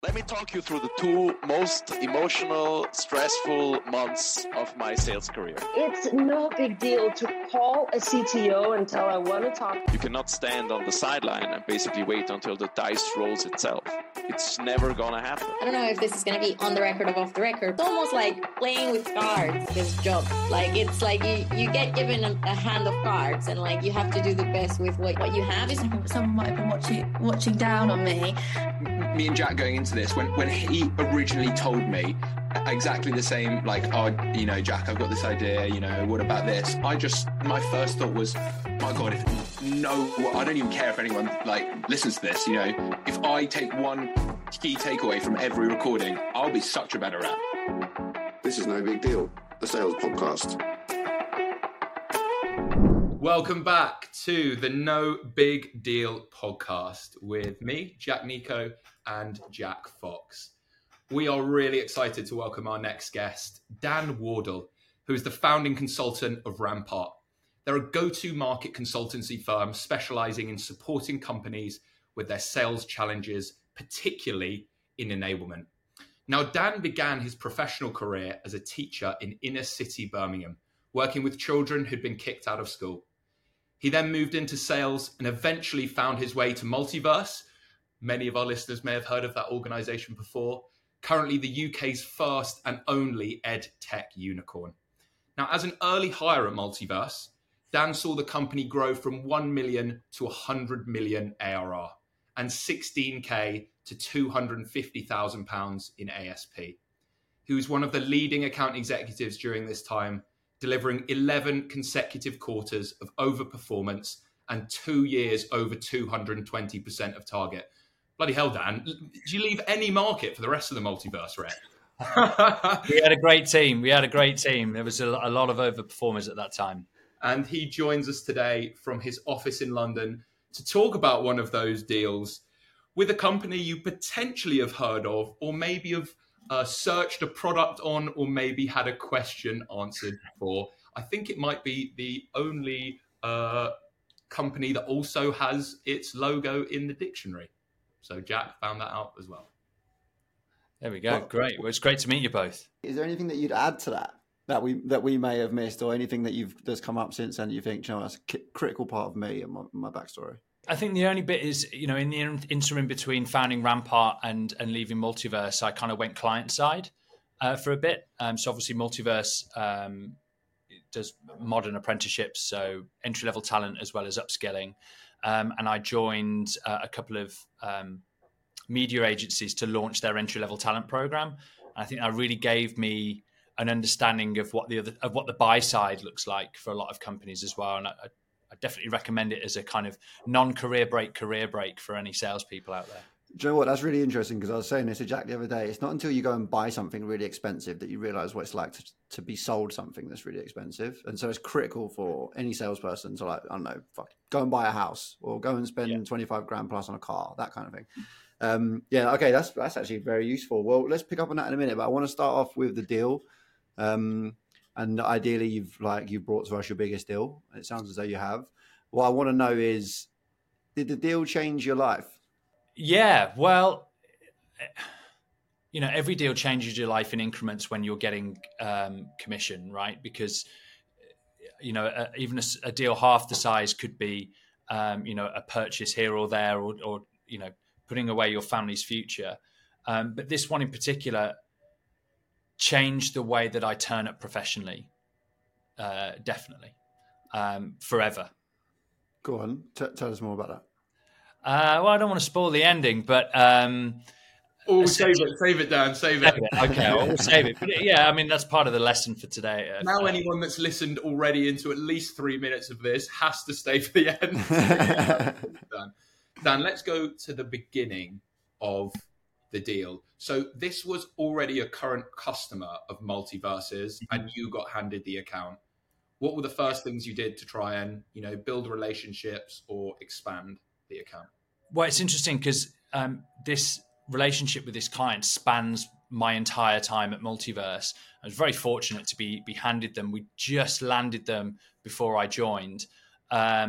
Let me talk you through the two most emotional, stressful months of my sales career. It's no big deal to call a CTO and tell I want to talk. You cannot stand on the sideline and basically wait until the dice rolls itself. It's never gonna happen. I don't know if this is gonna be on the record or off the record. It's almost like playing with cards, this job. Like, it's like you get given a hand of cards and like you have to do the best with what you have. Someone might have been watching down on me. Me and Jack going into this, when he originally told me exactly the same, like, oh, you know, Jack, I've got this idea, you know, what about this? My first thought was, my God, I don't even care if anyone, like, listens to this, you know. If I take one key takeaway from every recording, I'll be such a better rep. This is No Big Deal, the sales podcast. Welcome back to the No Big Deal podcast with me, Jack Nico, and Jack Fox. We are really excited to welcome our next guest, Dan Wardle, who is the founding consultant of Rampart. They're a go-to market consultancy firm specializing in supporting companies with their sales challenges, particularly in enablement. Now, Dan began his professional career as a teacher in inner city Birmingham, working with children who'd been kicked out of school. He then moved into sales and eventually found his way to Multiverse. Many of our listeners may have heard of that organization before. Currently the UK's first and only ed tech unicorn. Now, as an early hire at Multiverse, Dan saw the company grow from 1 million to 100 million ARR and 16k to £250,000 in ASP. He was one of the leading account executives during this time, delivering 11 consecutive quarters of overperformance and 2 years over 220% of target. Bloody hell, Dan. Did you leave any market for the rest of the Multiverse, Rep? We had a great team. There was a lot of overperformers at that time. And he joins us today from his office in London to talk about one of those deals with a company you potentially have heard of, or maybe have searched a product on, or maybe had a question answered for. I think it might be the only company that also has its logo in the dictionary. So Jack found that out as well. There we go. Great. Well, it's great to meet you both. Is there anything that you'd add to that we may have missed, or anything that's come up since then that you think, you know, that's a critical part of me and my backstory? I think the only bit is, you know, in the interim between founding Rampart and leaving Multiverse, I kind of went client side for a bit. So obviously Multiverse does modern apprenticeships, so entry-level talent as well as upskilling. And I joined a couple of media agencies to launch their entry-level talent program. And I think that really gave me an understanding of what the buy side looks like for a lot of companies as well. And I definitely recommend it as a kind of non-career break for any salespeople out there. Do you know what? That's really interesting, because I was saying this to Jack the other day. It's not until you go and buy something really expensive that you realize what it's like to be sold something that's really expensive. And so it's critical for any salesperson to, like, I don't know, go and buy a house or go and spend 25 grand plus on a car, that kind of thing. Okay, that's actually very useful. Well, let's pick up on that in a minute, but I want to start off with the deal. And ideally you've brought to us your biggest deal. It sounds as though you have. What I want to know is, did the deal change your life? Yeah, well, you know, every deal changes your life in increments when you're getting commission, right? Because, you know, even a deal half the size could be, you know, a purchase here or there, or you know, putting away your family's future. But this one in particular changed the way that I turn up professionally, definitely, forever. Go on, tell us more about that. Well, I don't want to spoil the ending, but save it, Dan. Save it. Okay, we'll save it. But yeah, I mean, that's part of the lesson for today. Now, anyone that's listened already into at least 3 minutes of this has to stay for the end. Dan, let's go to the beginning of the deal. So this was already a current customer of Multiverse's, and you got handed the account. What were the first things you did to try and, you know, build relationships or expand the account? Well, it's interesting because this relationship with this client spans my entire time at Multiverse. I was very fortunate to be handed them. We just landed them before I joined.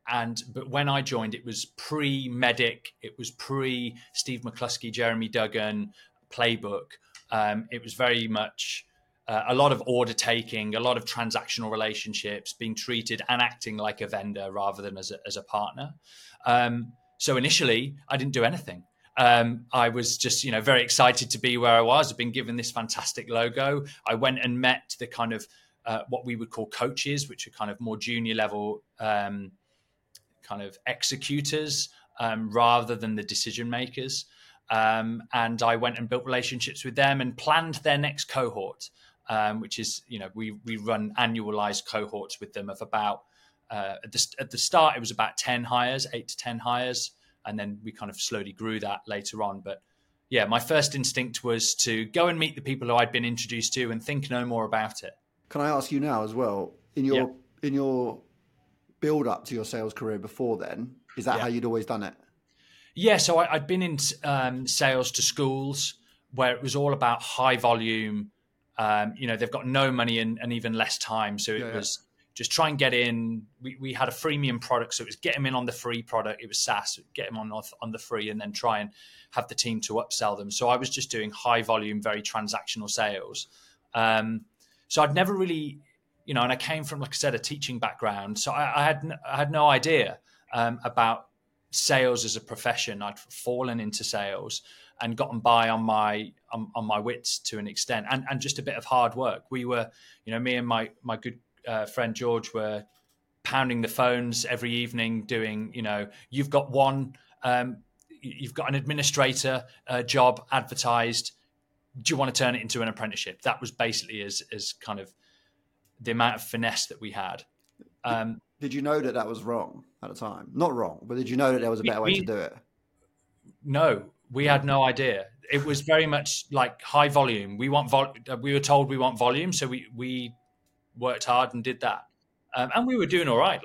But when I joined, it was pre-Medic, it was pre-Steve McCluskey, Jeremy Duggan playbook. It was very much a lot of order taking, a lot of transactional relationships, being treated and acting like a vendor rather than as a partner. So initially, I didn't do anything. I was just, very excited to be where I was. I've been given this fantastic logo. I went and met the kind of what we would call coaches, which are kind of more junior level kind of executors rather than the decision makers. And I went and built relationships with them and planned their next cohort, which is, we run annualized cohorts with them of about, at the start, it was about 10 hires, 8 to 10 hires. And then we kind of slowly grew that later on. But yeah, my first instinct was to go and meet the people who I'd been introduced to and think no more about it. Can I ask you now as well, in your build up to your sales career before then, is that how you'd always done it? Yeah, so I'd been in sales to schools where it was all about high volume. They've got no money and even less time. So it was just try and get in. We had a freemium product, so it was get them in on the free product. It was SaaS, get them on the free, and then try and have the team to upsell them. So I was just doing high volume, very transactional sales. So I'd never really, and I came from, like I said, a teaching background. So I had no idea about sales as a profession. I'd fallen into sales and gotten by on my wits to an extent, and just a bit of hard work. We were, me and my good friend George were pounding the phones every evening doing, you've got you've got an administrator job advertised. Do you want to turn it into an apprenticeship? That was basically as kind of the amount of finesse that we had. Did you know that was wrong at the time? Not wrong, but did you know that there was a better way to do it? No, we had no idea. It was very much like high volume. We were told we want volume, so we worked hard and did that, and we were doing all right.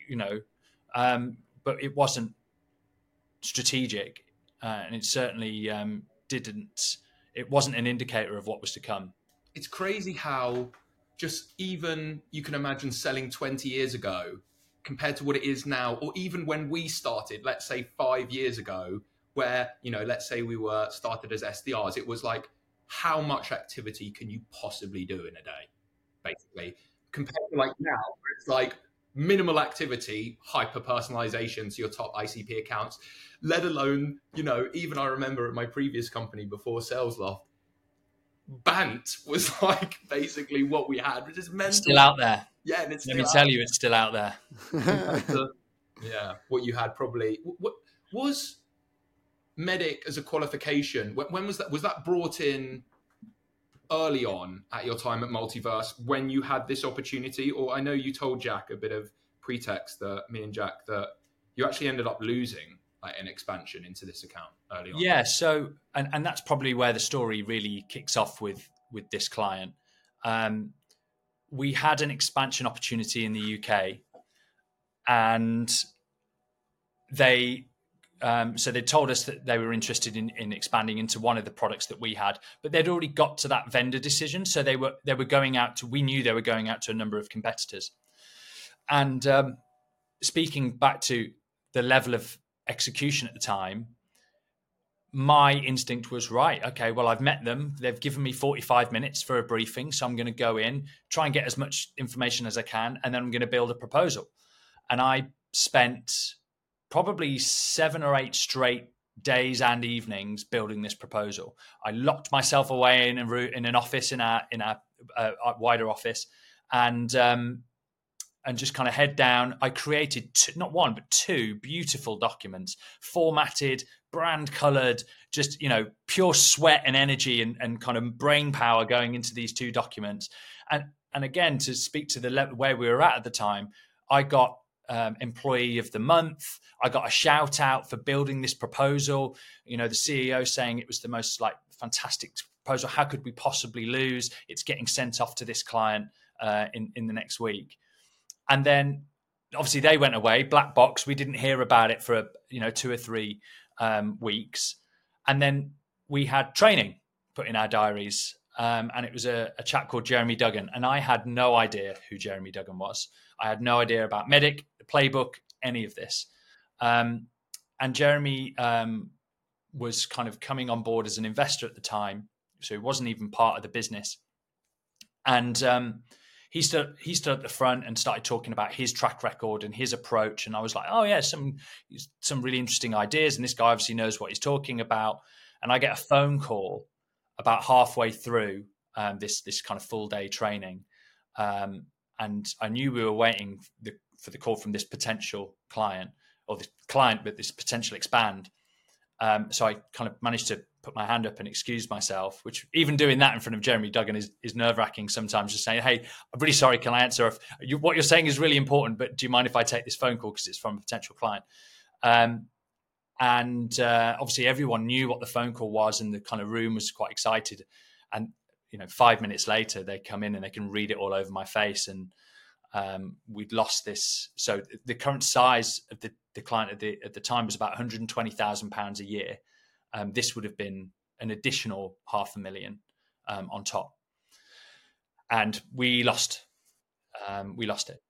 But it wasn't strategic, and it certainly didn't. It wasn't an indicator of what was to come. It's crazy how just even you can imagine selling 20 years ago compared to what it is now, or even when we started, let's say 5 years ago, where, let's say we were started as SDRs, it was like, how much activity can you possibly do in a day, basically, compared to like now, where it's like minimal activity, hyper personalization to your top ICP accounts, let alone, even I remember at my previous company before SalesLoft, Bant was like basically what we had, which is mental. Still out there. Yeah, and it's let me tell you, it's still out there. What you had probably. What was Medic as a qualification? When was that? Was that brought in early on at your time at Multiverse when you had this opportunity? Or I know you told Jack a bit of pretext, that me and Jack, that you actually ended up losing an expansion into this account early on. Yeah, so and that's probably where the story really kicks off with this client. We had an expansion opportunity in the UK, and they told us that they were interested in expanding into one of the products that we had, but they'd already got to that vendor decision. So they were going out to, we knew they were going out to a number of competitors. And speaking back to the level of execution at the time, my instinct was, right, okay, well, I've met them. They've given me 45 minutes for a briefing. So I'm going to go in, try and get as much information as I can, and then I'm going to build a proposal. And I spent probably 7 or 8 straight days and evenings building this proposal. I locked myself away in an office, in our wider office, and just kind of head down. I created not one, but 2 beautiful documents, formatted, brand colored, just, pure sweat and energy and kind of brain power going into these 2 documents. And again, to speak to the level where we were at the time, I got employee of the month. I got a shout out for building this proposal. The CEO saying it was the most fantastic proposal. How could we possibly lose? It's getting sent off to this client in the next week. And then obviously they went away, black box. We didn't hear about it for 2 or 3 weeks. And then we had training put in our diaries. And it was a chap called Jeremy Duggan. And I had no idea who Jeremy Duggan was. I had no idea about Medic, the playbook, any of this. And Jeremy was kind of coming on board as an investor at the time, so he wasn't even part of the business. And he stood at the front and started talking about his track record and his approach. And I was like, oh yeah, some really interesting ideas. And this guy obviously knows what he's talking about. And I get a phone call about halfway through this kind of full day training. And I knew we were waiting for the call from this potential client, or this client with this potential expand. So I kind of managed to put my hand up and excuse myself, which even doing that in front of Jeremy Duggan is nerve-wracking sometimes, just saying, hey, I'm really sorry, can I answer? What you're saying is really important, but do you mind if I take this phone call because it's from a potential client? And obviously everyone knew what the phone call was, and the kind of room was quite excited. And 5 minutes later, they come in and they can read it all over my face. And we'd lost this. So the current size of the client at the time was about £120,000 a year. This would have been an additional $500,000 on top. And we lost it.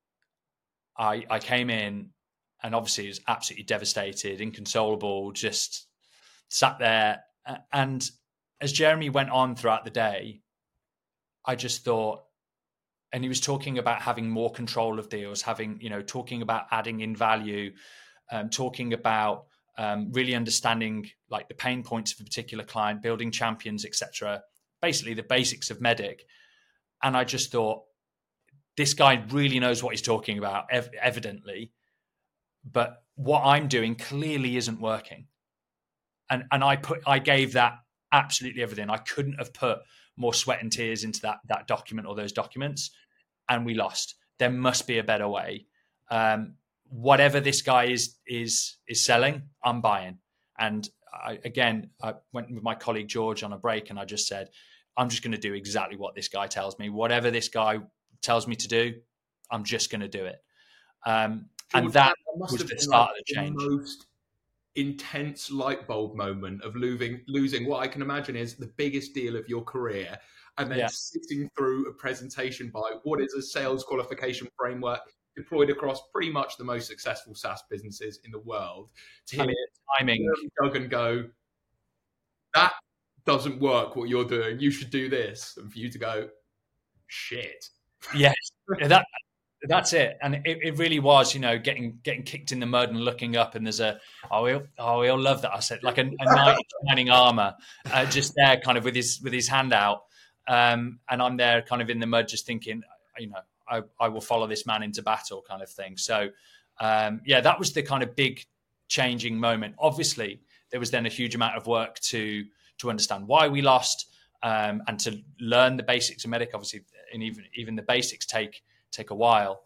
I came in and obviously was absolutely devastated, inconsolable, just sat there. And as Jeremy went on throughout the day, I just thought, and he was talking about having more control of deals, talking about adding in value, talking about really understanding like the pain points of a particular client, building champions, etc. Basically the basics of Medic. And I just thought, this guy really knows what he's talking about, evidently, but what I'm doing clearly isn't working. And I gave that absolutely everything. I couldn't have put more sweat and tears into that document or those documents, and we lost. There must be a better way. Whatever this guy is selling, I'm buying. And I went with my colleague George on a break, and I just said, I'm just going to do exactly what this guy tells me. Whatever this guy tells me to do, I'm just going to do it. And that was the start of the change. The most intense light bulb moment of losing what I can imagine is the biggest deal of your career, and then sitting through a presentation by what is a sales qualification framework deployed across pretty much the most successful SaaS businesses in the world, to hear timing Duggan go, that doesn't work what you're doing, you should do this, and for you to go, shit. Yes, that's it. And it really was, getting kicked in the mud and looking up, and there's we all love that. I said, like a knight in shining armor, just there kind of with his hand out. And I'm there kind of in the mud, just thinking, I will follow this man into battle kind of thing. So, that was the kind of big changing moment. Obviously, there was then a huge amount of work to understand why we lost, and to learn the basics of Medic. Obviously, and even the basics take a while.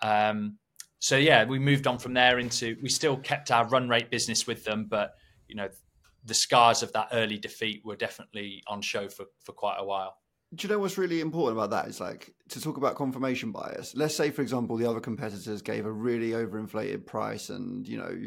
We moved on from there we still kept our run rate business with them, but the scars of that early defeat were definitely on show for quite a while. Do you know what's really important about that is, like, to talk about confirmation bias. Let's say, for example, the other competitors gave a really overinflated price, and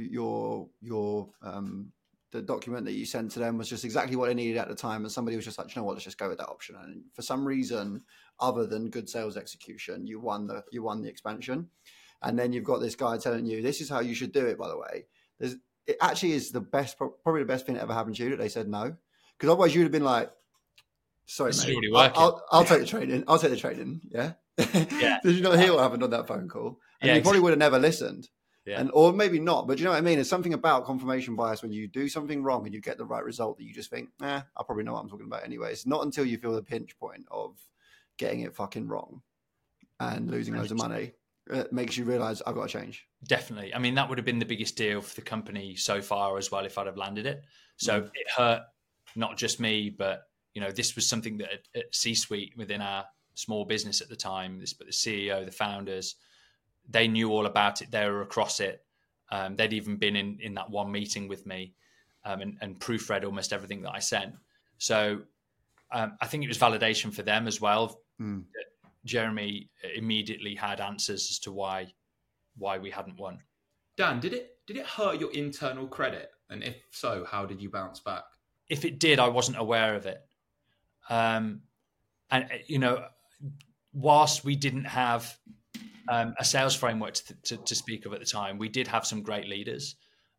the document that you sent to them was just exactly what they needed at the time, and somebody was just like, you know what, let's just go with that option. And for some reason other than good sales execution, you won the expansion. And then you've got this guy telling you, this is how you should do it, by the way. It actually is probably the best thing that ever happened to you that they said no. Because otherwise you'd have been like, sorry, mate, I'll take the training. I'll take the training. Yeah. Yeah. Did you not hear what happened on that phone call? And you probably would have never listened. Yeah. Or maybe not, but you know what I mean? There's something about confirmation bias when you do something wrong and you get the right result that you just think, I probably know what I'm talking about anyway. It's not until you feel the pinch point of getting it fucking wrong and losing loads of money, it makes you realize I've got to change. Definitely. I mean, that would have been the biggest deal for the company so far as well if I'd have landed it. So it hurt not just me, but this was something that at C-suite within our small business at the time, but the CEO, the founders, they knew all about it. They were across it. They'd even been in that one meeting with me and proofread almost everything that I sent. So I think it was validation for them as well. That Jeremy immediately had answers as to why we hadn't won. Dan, did it hurt your internal credit? And if so, how did you bounce back? If it did, I wasn't aware of it. And whilst we didn't have a sales framework to speak of at the time. We did have some great leaders,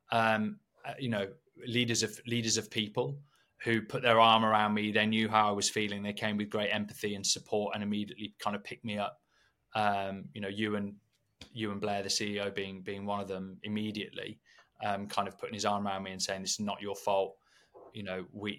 leaders of people who put their arm around me. They knew how I was feeling. They came with great empathy and support and immediately kind of picked me up. You and Blair, the CEO, being one of them, immediately kind of putting his arm around me and saying, "This is not your fault. We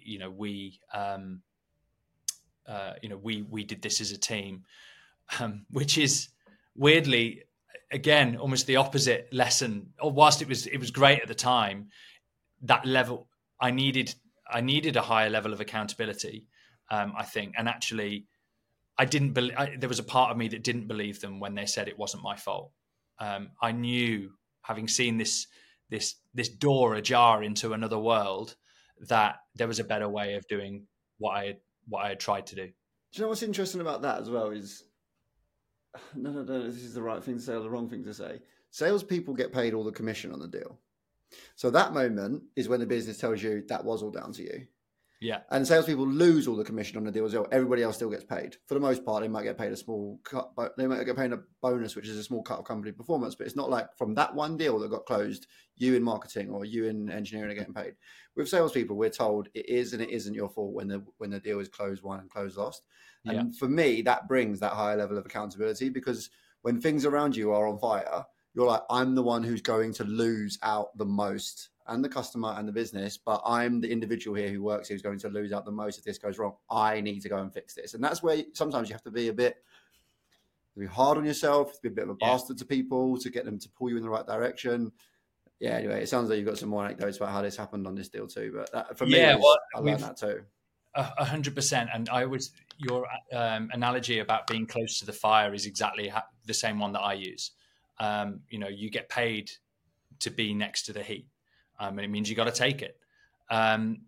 did this as a team," which is weirdly, again, almost the opposite lesson. Or whilst it was great at the time, that level I needed a higher level of accountability, I think. And actually, I didn't believe. There was a part of me that didn't believe them when they said it wasn't my fault. I knew, having seen this door ajar into another world, that there was a better way of doing what I had tried to do. Do you know what's interesting about that as well is, no, this is the right thing to say or the wrong thing to say. Salespeople get paid all the commission on the deal. So that moment is when the business tells you that was all down to you. Yeah. And salespeople lose all the commission on the deal as well. Everybody else still gets paid. For the most part, they might get paid a small cut, but they might get paid a bonus, which is a small cut of company performance. But it's not like from that one deal that got closed, you in marketing or you in engineering are getting paid. With salespeople, we're told it is and it isn't your fault when the deal is closed won and closed lost. And for me, that brings that higher level of accountability, because when things around you are on fire, you're like, I'm the one who's going to lose out the most, and the customer and the business, but I'm the individual here who works here who's going to lose out the most if this goes wrong. I need to go and fix this. And that's where sometimes you have to be hard on yourself, be a bit of a bastard to people to get them to pull you in the right direction. Yeah, anyway, it sounds like you've got some more anecdotes about how this happened on this deal too. But for me, I learned that too. 100%. And your analogy about being close to the fire is exactly the same one that I use. You get paid to be next to the heat. And it means you got to take it. And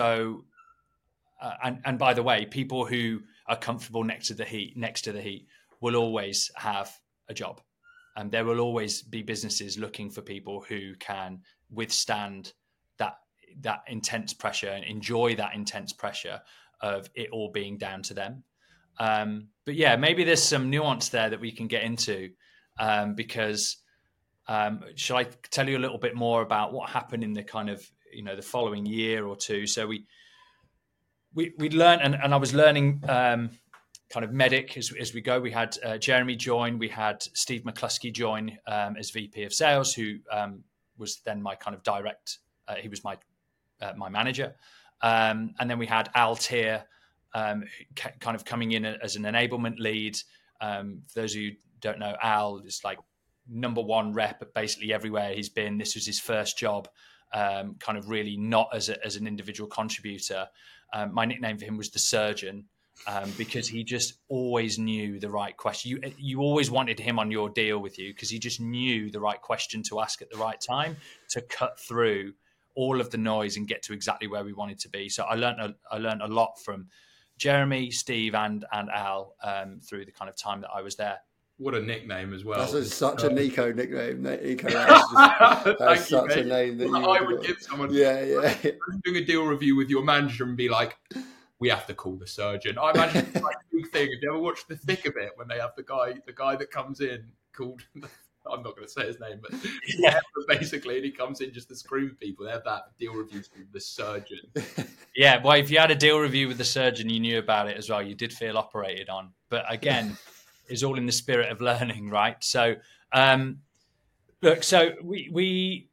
by the way, people who are comfortable next to the heat will always have a job. And there will always be businesses looking for people who can withstand that intense pressure and enjoy that intense pressure of it all being down to them. But yeah, maybe there's some nuance there that we can get into, because shall I tell you a little bit more about what happened in the kind of, the following year or two? So we learned, and I was learning kind of medic as we go. We had Jeremy join, we had Steve McCluskey join as VP of Sales, who was then my kind of direct, he was my manager. And then we had Al Tier kind of coming in as an enablement lead. For those of you who don't know, Al is like number one rep basically everywhere he's been. This was his first job, kind of really not as an individual contributor. My nickname for him was the surgeon, because he just always knew the right question. You always wanted him on your deal with you because he just knew the right question to ask at the right time to cut through all of the noise and get to exactly where we wanted to be. So I learned a lot from Jeremy, Steve, and Al through the kind of time that I was there. What a nickname as well. That's such a Nico nickname. Nico, that's such a name that I would give someone. Yeah. Doing a deal review with your manager and be like, we have to call the surgeon. I imagine it's like a big thing. If you ever watch The Thick of It, when they have the guy that comes in called, I'm not going to say his name, but basically, and he comes in just to scream people. They have that deal review with the surgeon. Yeah, well, if you had a deal review with the surgeon, you knew about it as well. You did feel operated on. But again, it's all in the spirit of learning, right? So, look, so we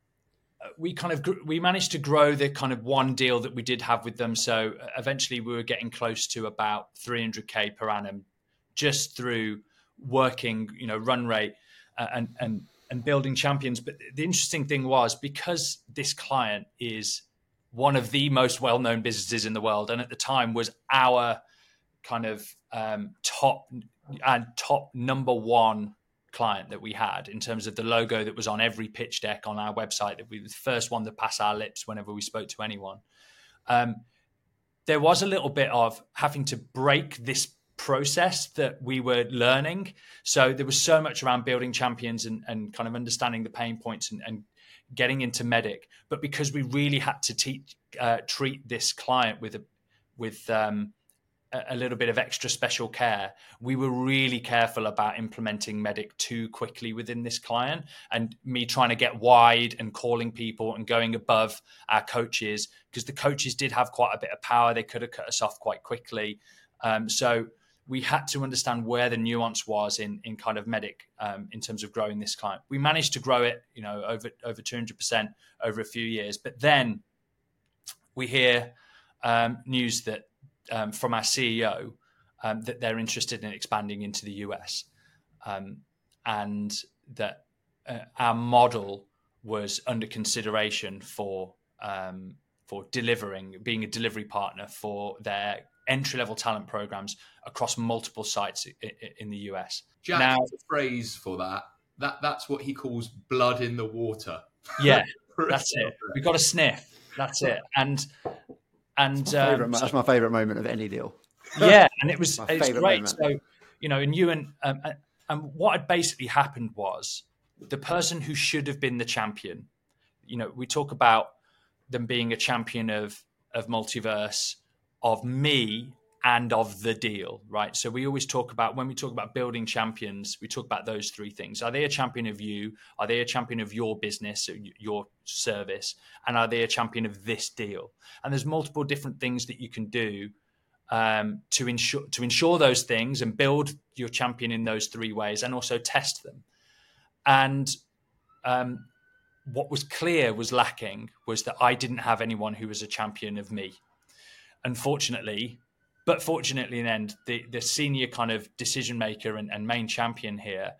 managed to grow the kind of one deal that we did have with them. So eventually we were getting close to about 300K per annum just through working, run rate and building champions. But the interesting thing was, because this client is one of the most well-known businesses in the world, and at the time was our kind of top number one client that we had in terms of the logo that was on every pitch deck on our website, that we were the first one to pass our lips whenever we spoke to anyone. There was a little bit of having to break this process that we were learning. So there was so much around building champions and kind of understanding the pain points and getting into medic. But because we really had to treat this client with a little bit of extra special care. We were really careful about implementing Medic too quickly within this client, and me trying to get wide and calling people and going above our coaches, because the coaches did have quite a bit of power. They could have cut us off quite quickly. So we had to understand where the nuance was in kind of Medic in terms of growing this client. We managed to grow it, over 200% over a few years. But then we hear news that from our CEO that they're interested in expanding into the US, and that our model was under consideration for being a delivery partner for their entry-level talent programs across multiple sites in the US. Jack has a phrase for that. That's what he calls blood in the water. Yeah, that's it. We've got a sniff. That's it. And that's my favourite moment of any deal. Yeah, and it was great. Moment. So, and Ewan, and what had basically happened was the person who should have been the champion. We talk about them being a champion of Multiverse, of me, and of the deal, right? So we always talk about, when we talk about building champions, we talk about those three things. Are they a champion of you? Are they a champion of your business, your service? And are they a champion of this deal? And there's multiple different things that you can do to ensure those things and build your champion in those three ways, and also test them. And what was clear was lacking was that I didn't have anyone who was a champion of me. Unfortunately, but fortunately in the end, the senior kind of decision maker and main champion here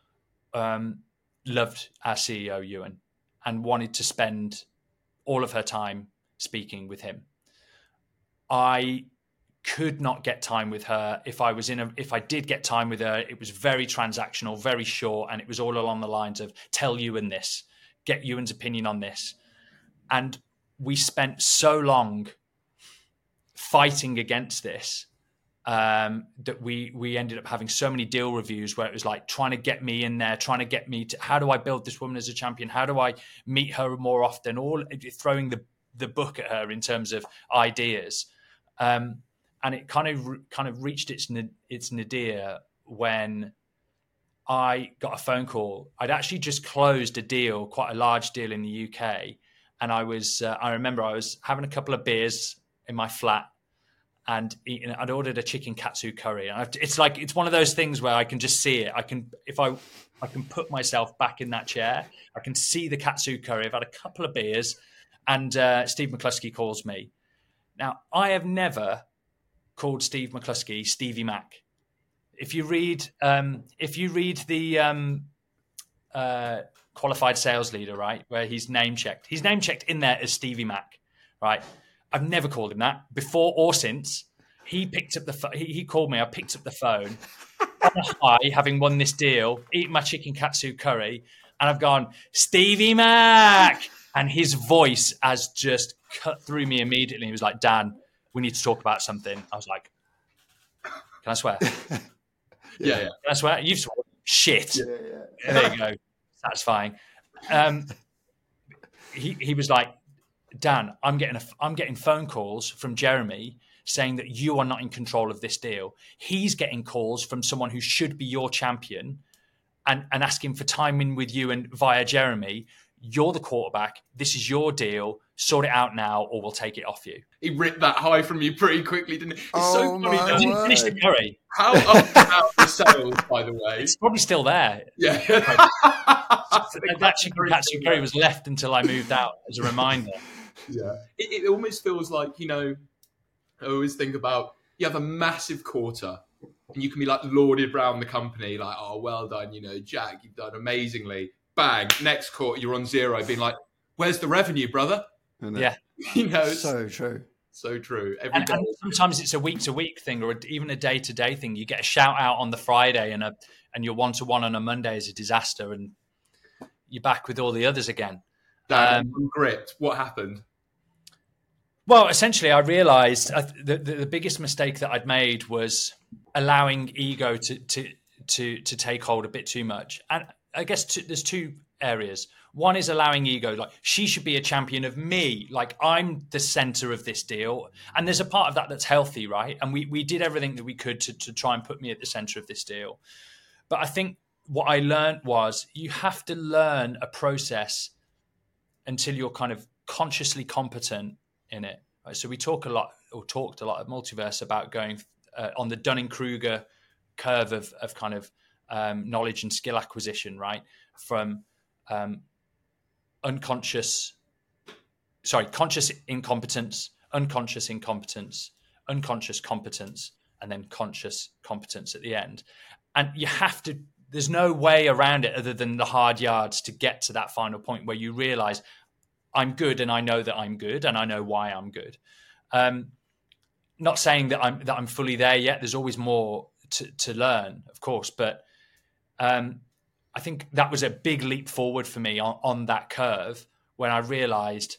loved our CEO, Ewan, and wanted to spend all of her time speaking with him. I could not get time with her. If I did get time with her, it was very transactional, very short, and it was all along the lines of tell Ewan this, get Ewan's opinion on this. And we spent so long fighting against this that we ended up having so many deal reviews where it was like trying to get me in there, trying to get me to, how do I build this woman as a champion? How do I meet her more often? All throwing the book at her in terms of ideas. And it kind of reached its nadir when I got a phone call. I'd actually just closed a deal, quite a large deal in the UK. And I remember I was having a couple of beers in my flat, and I'd ordered a chicken katsu curry. And it's one of those things where I can just see it. I can put myself back in that chair. I can see the katsu curry. I've had a couple of beers, and Steve McCluskey calls me. Now, I have never called Steve McCluskey Stevie Mac. If you read the qualified sales leader, right, where he's name checked in there as Stevie Mac, right? I've never called him that before or since. He picked up he called me. I picked up the phone on a high, having won this deal, eating my chicken katsu curry, and I've gone, Stevie Mac, and his voice has just cut through me immediately. He was like, Dan, we need to talk about something. I was like, can I swear? Yeah. Can I swear? You've sworn. Shit. Yeah. There you go. Satisfying. He was like, Dan, I'm getting phone calls from Jeremy saying that you are not in control of this deal. He's getting calls from someone who should be your champion and asking for time in with you and via Jeremy. You're the quarterback. This is your deal. Sort it out now, or we'll take it off you. He ripped that high from you pretty quickly, didn't he? It's so funny. I didn't finish the curry. How up about the sales, by the way? It's probably still there. Yeah. That chicken katsu curry was left until I moved out as a reminder. Yeah. It almost feels like, I always think about, you have a massive quarter and you can be like lauded around the company, like, oh, well done, Jack, you've done amazingly. Bang, next quarter, you're on zero, being like, where's the revenue, brother? Yeah. So true. So true. And sometimes it's a week-to-week thing or even a day-to-day thing. You get a shout-out on the Friday and your one-to-one on a Monday is a disaster, and you're back with all the others again. Gripped. What happened? Well, essentially, I realised the biggest mistake that I'd made was allowing ego to take hold a bit too much. And I guess there's two areas. One is allowing ego, like she should be a champion of me, like I'm the center of this deal. And there's a part of that that's healthy, right? And we did everything that we could to try and put me at the center of this deal. But I think what I learned was you have to learn a process until you're kind of consciously competent in it. Right? So we talked a lot at Multiverse about going on the Dunning-Kruger curve of kind of knowledge and skill acquisition, right? From conscious incompetence, unconscious incompetence, unconscious competence, and then conscious competence at the end. And you have to, there's no way around it other than the hard yards to get to that final point where you realize I'm good and I know that I'm good and I know why I'm good. Not saying that I'm fully there yet. There's always more to learn, of course, but I think that was a big leap forward for me on that curve when I realized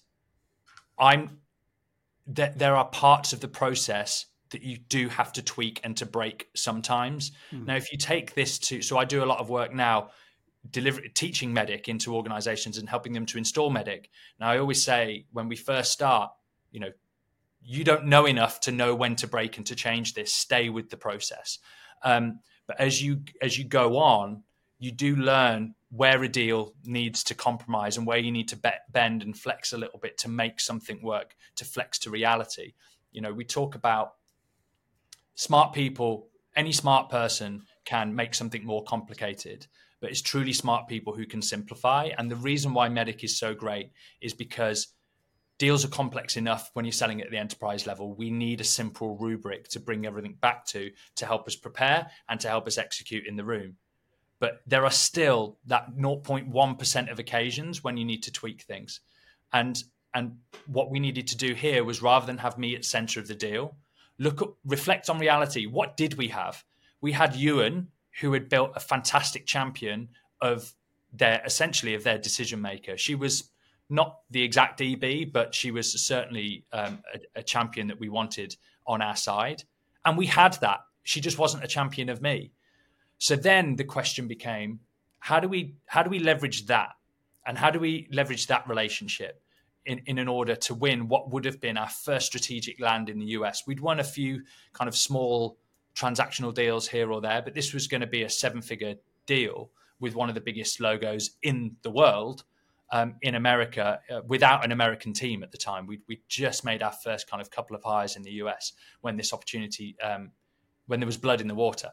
there are parts of the process that you do have to tweak and to break sometimes. Now, if you take this so I do a lot of work now teaching Medic into organizations and helping them to install Medic. Now, I always say when we first start, you don't know enough to know when to break and to change this. Stay with the process. But as you go on, you do learn where a deal needs to compromise and where you need to bend and flex a little bit to make something work, to flex to reality. We talk about smart people. Any smart person can make something more complicated, but it's truly smart people who can simplify. And the reason why Medic is so great is because deals are complex enough when you're selling at the enterprise level. We need a simple rubric to bring everything back to help us prepare and to help us execute in the room. But there are still that 0.1% of occasions when you need to tweak things. And what we needed to do here was, rather than have me at center of the deal, reflect on reality. What did we have? We had Ewan, who had built a fantastic champion of their decision maker. She was not the exact DB, but she was certainly a champion that we wanted on our side. And we had that. She just wasn't a champion of me. So then the question became, how do we leverage that? And how do we leverage that relationship in an order to win what would have been our first strategic land in the US? We'd won a few kind of small transactional deals here or there, but this was going to be a 7-figure deal with one of the biggest logos in the world. In America, without an American team at the time. We just made our first kind of couple of hires in the US when this opportunity, when there was blood in the water.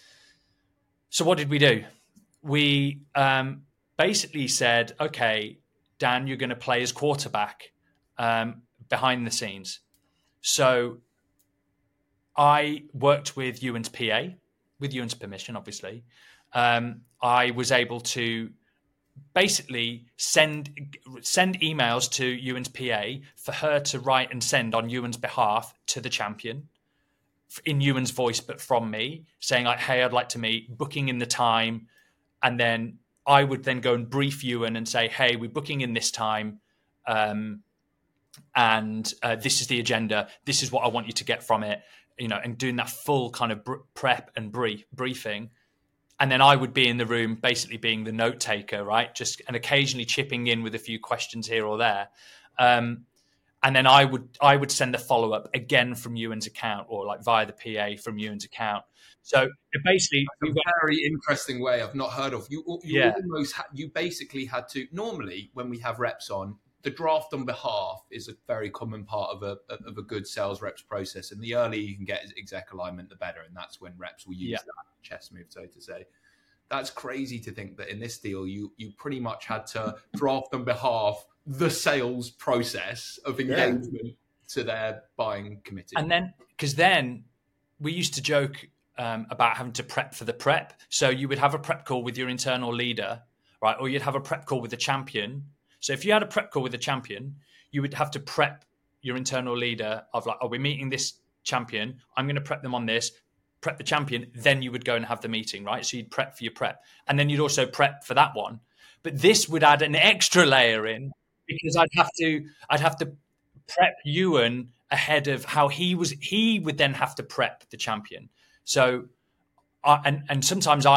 So what did we do? We basically said, okay, Dan, you're going to play as quarterback behind the scenes. So I worked with Ewan's PA, with Ewan's permission, obviously. I was able to basically send emails to Ewan's PA for her to write and send on Ewan's behalf to the champion in Ewan's voice, but from me, saying like, hey, I'd like to meet, booking in the time. And then I would then go and brief Ewan and say, hey, we're booking in this time. And this is the agenda. This is what I want you to get from it, and doing that full kind of prep and briefing. And then I would be in the room, basically being the note taker, right? And occasionally chipping in with a few questions here or there. And then I would send the follow up again from Ewan's account, or like via the PA from Ewan's account. So it basically, a very interesting way I've not heard of. You basically had to. Normally, when we have reps on, the draft on behalf is a very common part of a good sales reps process. And the earlier you can get exec alignment, the better. And that's when reps will use that chess move, so to say. That's crazy to think that in this deal, you pretty much had to draft on behalf the sales process of engagement to their buying committee. And then, because then we used to joke about having to prep for the prep. So you would have a prep call with your internal leader, right? Or you'd have a prep call with the champion. So if you had a prep call with the champion, you would have to prep your internal leader of like, oh, we're meeting this champion. I'm going to prep them on this, prep the champion. Then you would go and have the meeting, right? So you'd prep for your prep. And then you'd also prep for that one. But this would add an extra layer in, because I'd have to prep Ewan ahead of how he would then have to prep the champion. So, and sometimes I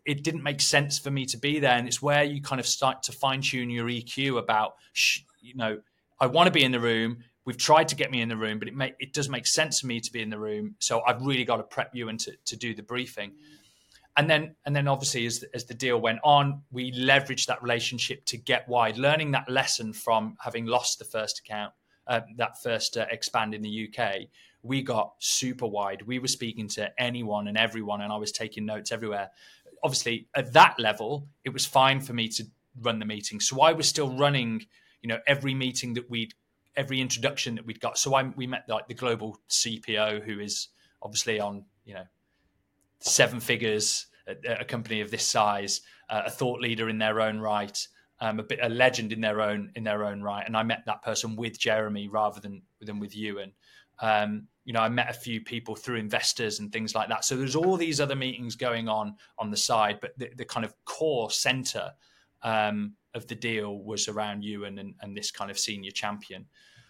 it didn't make sense for me to be there. And it's where you kind of start to fine tune your EQ about, I want to be in the room. We've tried to get me in the room, but it does make sense for me to be in the room. So I've really got to prep you and to do the briefing. And then obviously as the deal went on, we leveraged that relationship to get wide, learning that lesson from having lost the first account, that first expand in the UK. We got super wide. We were speaking to anyone and everyone, and I was taking notes everywhere. Obviously, at that level, it was fine for me to run the meeting. So I was still running, every meeting every introduction that we'd got. So we met like the global CPO, who is obviously on, 7 figures at a company of this size, a thought leader in their own right, a legend in their own right. And I met that person with Jeremy rather than with Ewan. I met a few people through investors and things like that. So there's all these other meetings going on the side, but the kind of core center of the deal was around Ewan and this kind of senior champion.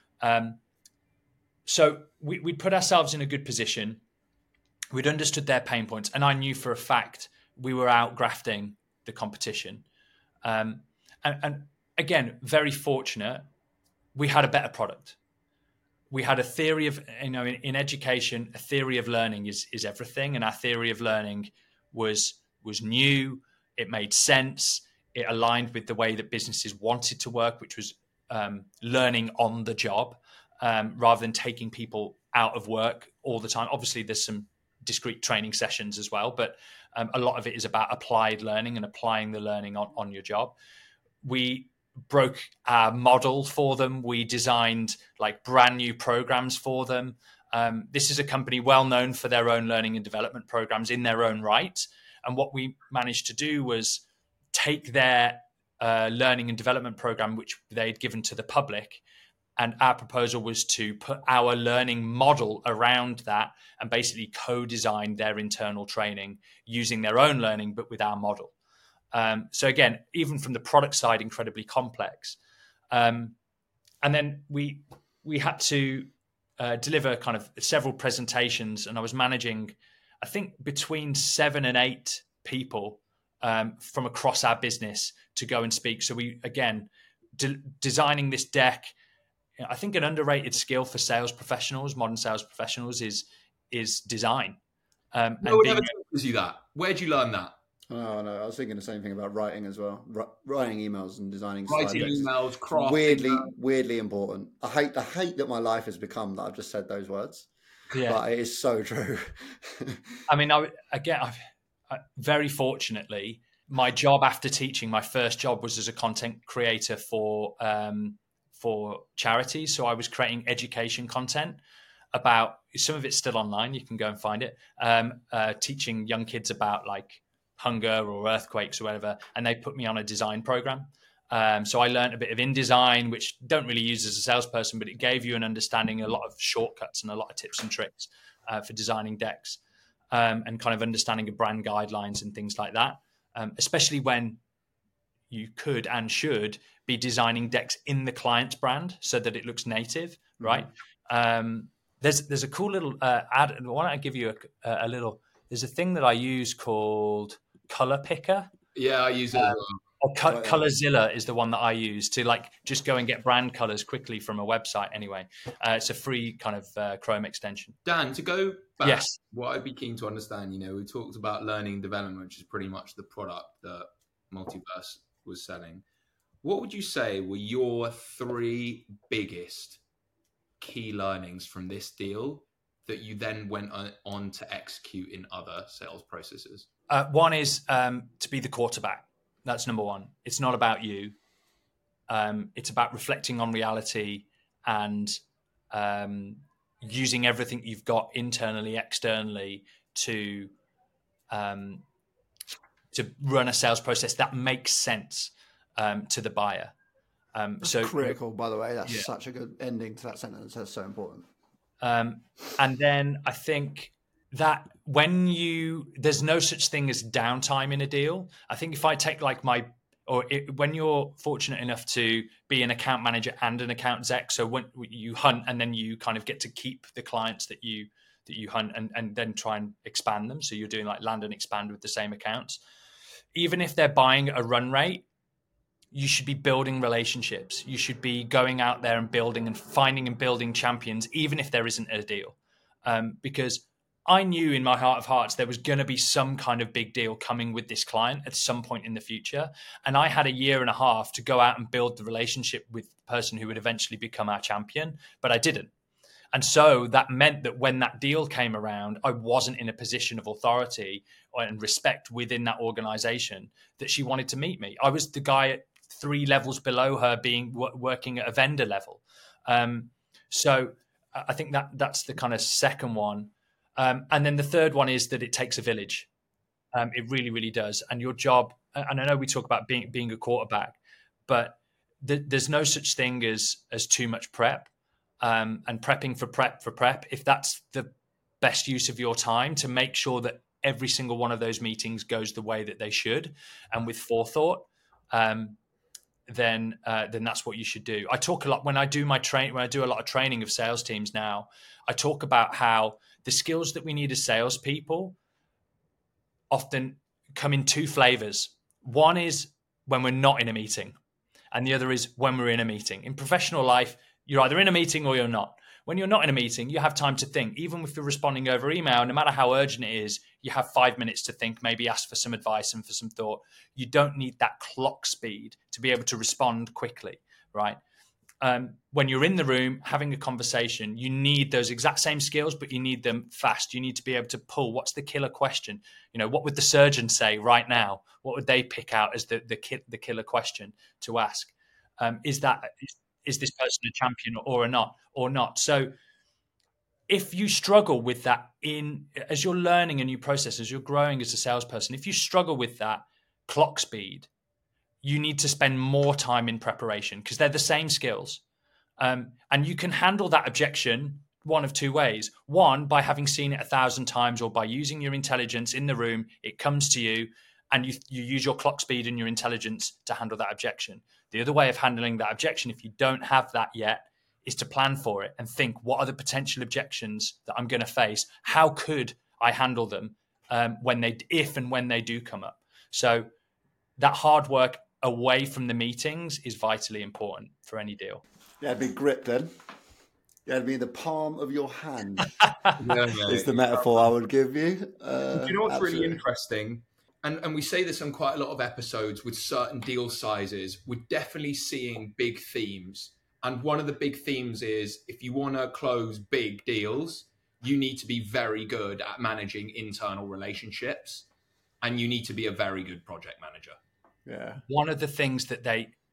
So we'd put ourselves in a good position. We'd understood their pain points, and I knew for a fact we were out grafting the competition. And again, very fortunate, we had a better product. We had a theory of, in education, a theory of learning is everything. And our theory of learning was new. It made sense. It aligned with the way that businesses wanted to work, which was learning on the job rather than taking people out of work all the time. Obviously, there's some discrete training sessions as well, but a lot of it is about applied learning and applying the learning on your job. We broke our model for them. We designed like brand new programs for them. This is a company well known for their own learning and development programs in their own right. And what we managed to do was take their learning and development program, which they'd given to the public, and our proposal was to put our learning model around that and basically co-design their internal training using their own learning, but with our model. So again, even from the product side, incredibly complex. And then we had to deliver kind of several presentations, and I was managing, I think, between 7 and 8 people from across our business to go and speak. So we, again, designing this deck, I think an underrated skill for sales professionals, modern sales professionals, is design. No one ever teaches you that. Where'd you learn that? Oh no, I was thinking the same thing about writing as well. Writing emails and designing writing emails, weirdly important. I hate that my life has become that I've just said those words. Yeah, but it is so true. I mean, I very fortunately, my job after teaching, my first job was as a content creator for charities. So I was creating education content about, some of it's still online, you can go and find it, teaching young kids about like hunger or earthquakes or whatever, and they put me on a design program. So I learned a bit of InDesign, which don't really use as a salesperson, but it gave you an understanding, a lot of shortcuts and a lot of tips and tricks for designing decks, and kind of understanding of brand guidelines and things like that, especially when you could and should be designing decks in the client's brand so that it looks native, right? There's a cool little ad. Why don't I give you a little? There's a thing that I use called Color Picker. Yeah, I use it as well. Or Colorzilla is the one that I use to like just go and get brand colors quickly from a website. Anyway, it's a free kind of Chrome extension. Dan, to go back, yes, what I'd be keen to understand, we talked about learning and development, which is pretty much the product that Multiverse was selling. What would you say were your 3 biggest key learnings from this deal that you then went on to execute in other sales processes? One is to be the quarterback. That's number one. It's not about you. It's about reflecting on reality and using everything you've got internally, externally to run a sales process that makes sense to the buyer. So critical, by the way. That's such a good ending to that sentence. That's so important. And then I think that there's no such thing as downtime in a deal. I think if I take like when you're fortunate enough to be an account manager and an account exec, so when you hunt and then you kind of get to keep the clients that you hunt and then try and expand them. So you're doing like land and expand with the same accounts. even if they're buying at a run rate, you should be building relationships. You should be going out there and building and finding and building champions, even if there isn't a deal. Because I knew in my heart of hearts there was going to be some kind of big deal coming with this client at some point in the future. And I had a year and a half to go out and build the relationship with the person who would eventually become our champion, but I didn't. And so that meant that when that deal came around, I wasn't in a position of authority and respect within that organization that she wanted to meet me. I was the guy at 3 levels below her, working at a vendor level. So I think that's the kind of second one. And then the third one is that it takes a village. It really, really does. And your job, and I know we talk about being a quarterback, but there's no such thing as too much prep. And prepping for prep, if that's the best use of your time, to make sure that every single one of those meetings goes the way that they should and with forethought, then that's what you should do. I talk a lot when I do a lot of training of sales teams now. I talk about how the skills that we need as salespeople often come in 2 flavors. One is when we're not in a meeting, and the other is when we're in a meeting. In professional life, you're either in a meeting or you're not. When you're not in a meeting, you have time to think. Even if you're responding over email, no matter how urgent it is, you have 5 minutes to think, maybe ask for some advice and for some thought. You don't need that clock speed to be able to respond quickly, right? When you're in the room having a conversation, you need those exact same skills, but you need them fast. You need to be able to pull, what's the killer question? What would the surgeon say right now? What would they pick out as the killer question to ask? Is this person a champion or not? So if you struggle with that as you're learning a new process, as you're growing as a salesperson, if you struggle with that clock speed, you need to spend more time in preparation because they're the same skills. And you can handle that objection one of 2 ways. One, by having seen it 1,000 times, or by using your intelligence in the room, it comes to you and you use your clock speed and your intelligence to handle that objection. The other way of handling that objection, if you don't have that yet, is to plan for it and think, what are the potential objections that I'm going to face? How could I handle them if and when they do come up? So that hard work away from the meetings is vitally important for any deal. You had me grip then. You had me in the palm of your hand. Yeah, is the metaphor I would give you. Do you know what's absolutely. really interesting? And we say this on quite a lot of episodes with certain deal sizes. We're definitely seeing big themes. And one of the big themes is if you want to close big deals, you need to be very good at managing internal relationships. And you need to be a very good project manager. Yeah. One of the things that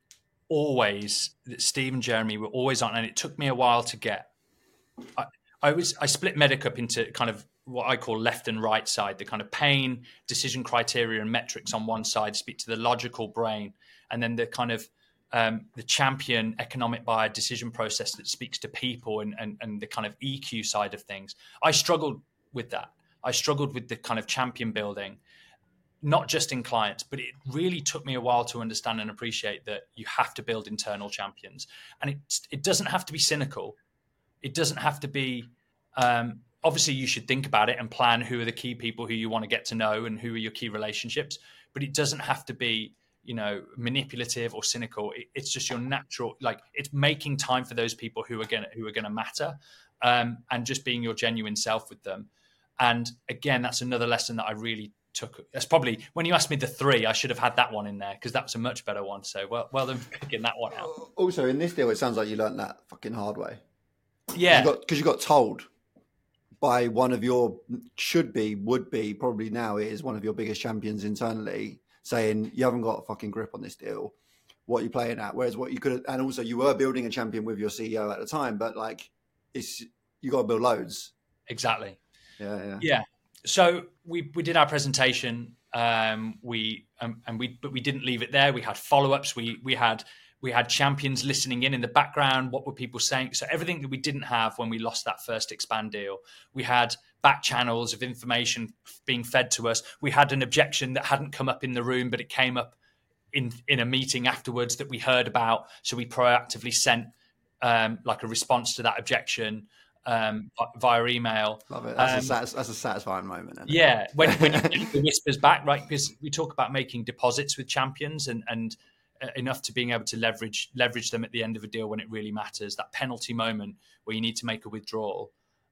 Steve and Jeremy were always on, and it took me a while to get. I split Medic up into kind of what I call left and right side, the kind of pain, decision criteria and metrics on one side speak to the logical brain, and then the kind of the champion economic buyer decision process that speaks to people and the kind of EQ side of things. I struggled with that. I struggled with the kind of champion building, not just in clients, but it really took me a while to understand and appreciate that you have to build internal champions. And it doesn't have to be cynical. It doesn't have to be, obviously you should think about it and plan who are the key people who you want to get to know and who are your key relationships, but it doesn't have to be, manipulative or cynical. It's just your natural, it's making time for those people who are going to matter, and just being your genuine self with them. And again, that's another lesson that I really took. That's probably, when you asked me the 3, I should have had that one in there because that was a much better one. So well done for picking that one out. Also, in this deal, it sounds like you learned that fucking hard way. Yeah. Because you got told by one of your, would be, probably now is one of your biggest champions internally, saying you haven't got a fucking grip on this deal. What are you playing at? Whereas what you could have, and also you were building a champion with your CEO at the time, but you got to build loads. Exactly. Yeah. So we did our presentation. But we didn't leave it there. We had follow-ups. We had champions listening in the background. What were people saying? So everything that we didn't have when we lost that first Expand deal, we had back channels of information being fed to us. We had an objection that hadn't come up in the room, but it came up in a meeting afterwards that we heard about. So we proactively sent a response to that objection. via email. Love it. That's a satisfying moment. Isn't it? Yeah, when you get the whispers back, right? Because we talk about making deposits with champions and enough to being able to leverage them at the end of a deal when it really matters. That penalty moment where you need to make a withdrawal.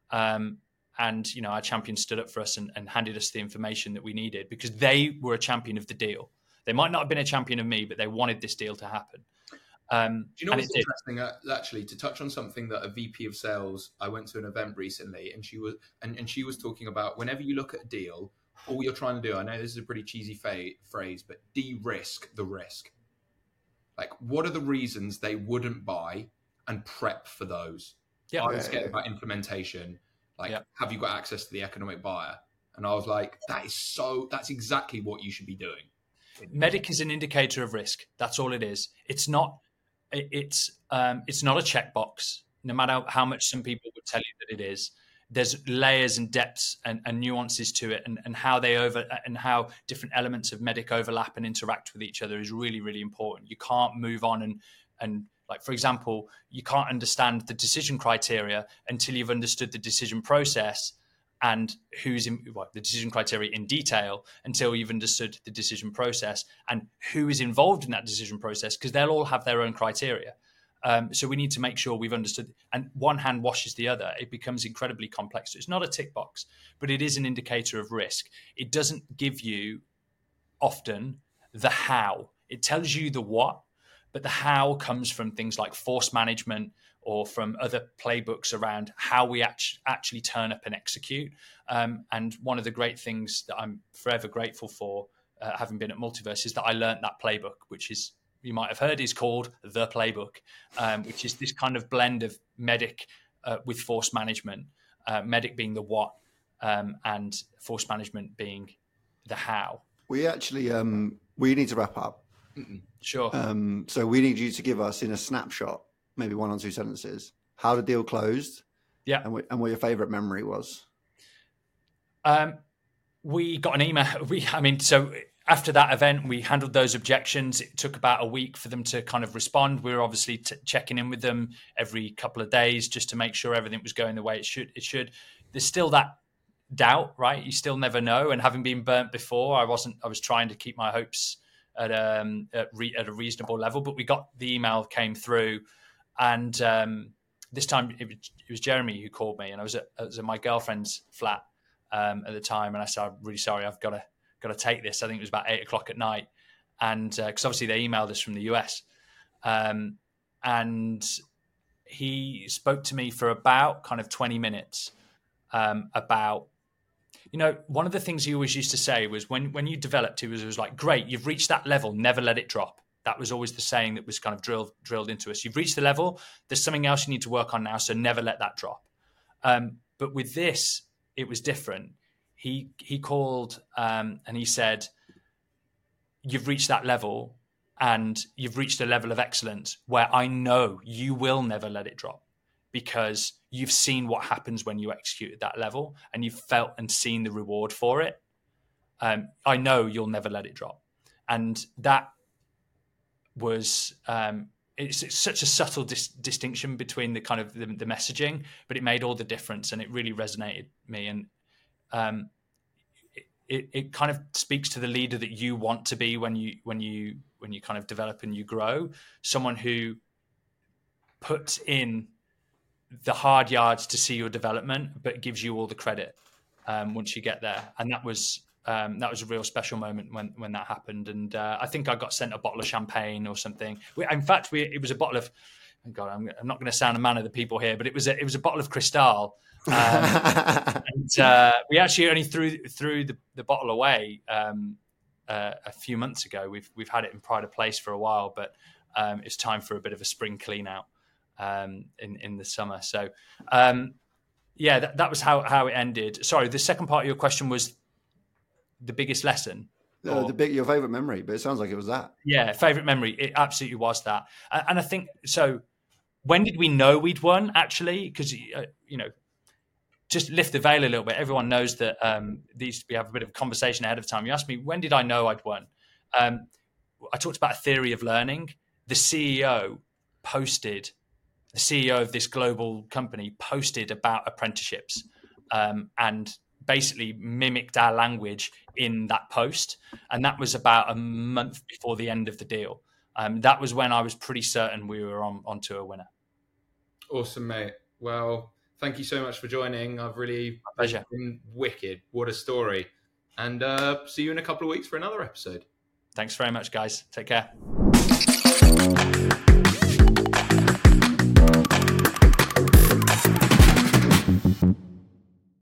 And, you know, our champion stood up for us and handed us the information that we needed because they were a champion of the deal. They might not have been a champion of me, but they wanted this deal to happen. Do you know what's interesting? Actually, to touch on something that a VP of sales, I went to an event recently, and she was talking about whenever you look at a deal, all you're trying to do. I know this is a pretty cheesy phrase, but de-risk the risk. Like, what are the reasons they wouldn't buy, and prep for those? Yeah, I was getting about implementation. Like, have you got access to the economic buyer? And I was like, that's exactly what you should be doing. MEDDIC is an indicator of risk. That's all it is. It's not a checkbox, no matter how much some people would tell you that it is. There's layers and depths and nuances to it, and how how different elements of MEDDIC overlap and interact with each other is really, really important. You can't move on and like, for example, you can't understand the decision criteria until you've understood the decision process and the decision criteria in detail, until you've understood the decision process and who is involved in that decision process, because they'll all have their own criteria. So we need to make sure we've understood, and one hand washes the other. It becomes incredibly complex. So it's not a tick box, but it is an indicator of risk. It doesn't give you often the how. It tells you the what, but the how comes from things like force management or from other playbooks around how we actually turn up and execute. And one of the great things that I'm forever grateful for, having been at Multiverse, is that I learned that playbook, which is, you might have heard, is called the playbook, which is this kind of blend of MEDDIC with force management, MEDDIC being the what, and force management being the how. We actually, we need to wrap up. Sure. So we need you to give us, in a snapshot, maybe 1 or 2 sentences, how the deal closed, and what your favourite memory was. We got an email. So after that event, we handled those objections. It took about a week for them to kind of respond. We were obviously checking in with them every couple of days just to make sure everything was going the way it should. There's still that doubt, right? You still never know. And having been burnt before, I was trying to keep my hopes at a reasonable level. But we got the email, came through, and this time it was Jeremy who called me, and I was at my girlfriend's flat at the time, and I said, "I'm really sorry, I've got to take this." I think it was about 8:00 at night, and because obviously they emailed us from the US, and he spoke to me for about kind of 20 minutes about, you know, one of the things he always used to say was when you developed, it was like, great, you've reached that level, never let it drop. That was always the saying that was kind of drilled into us. You've reached the level, there's something else you need to work on now, so never let that drop. But with this, it was different. He called and he said, you've reached that level and you've reached a level of excellence where I know you will never let it drop, because you've seen what happens when you execute at that level and you've felt and seen the reward for it. I know you'll never let it drop. And that was, it's such a subtle distinction between the kind of the messaging, but it made all the difference and it really resonated me. And it kind of speaks to the leader that you want to be when you kind of develop and you grow, someone who puts in the hard yards to see your development, but gives you all the credit once you get there. And that was a real special moment when that happened. And I think I got sent a bottle of champagne or something. It was a bottle of, oh God, I'm not going to sound a man of the people here, but it was a bottle of Cristal. And we actually only threw the bottle away a few months ago. We've had it in pride of place for a while, but it's time for a bit of a spring clean out in the summer. So that was how it ended. Sorry, the second part of your question was the biggest lesson. Your favorite memory, but it sounds like it was that. Yeah, favorite memory. It absolutely was that. And I think so. When did we know we'd won? Actually, because just lift the veil a little bit. Everyone knows that we have a bit of a conversation ahead of time. You asked me, when did I know I'd won? I talked about a theory of learning. The CEO posted the CEO of this global company posted about apprenticeships and basically mimicked our language in that post. And that was about a month before the end of the deal. That was when I was pretty certain we were onto a winner. Awesome, mate. Well, thank you so much for joining. I've really been wicked. What a story. And see you in a couple of weeks for another episode. Thanks very much, guys. Take care.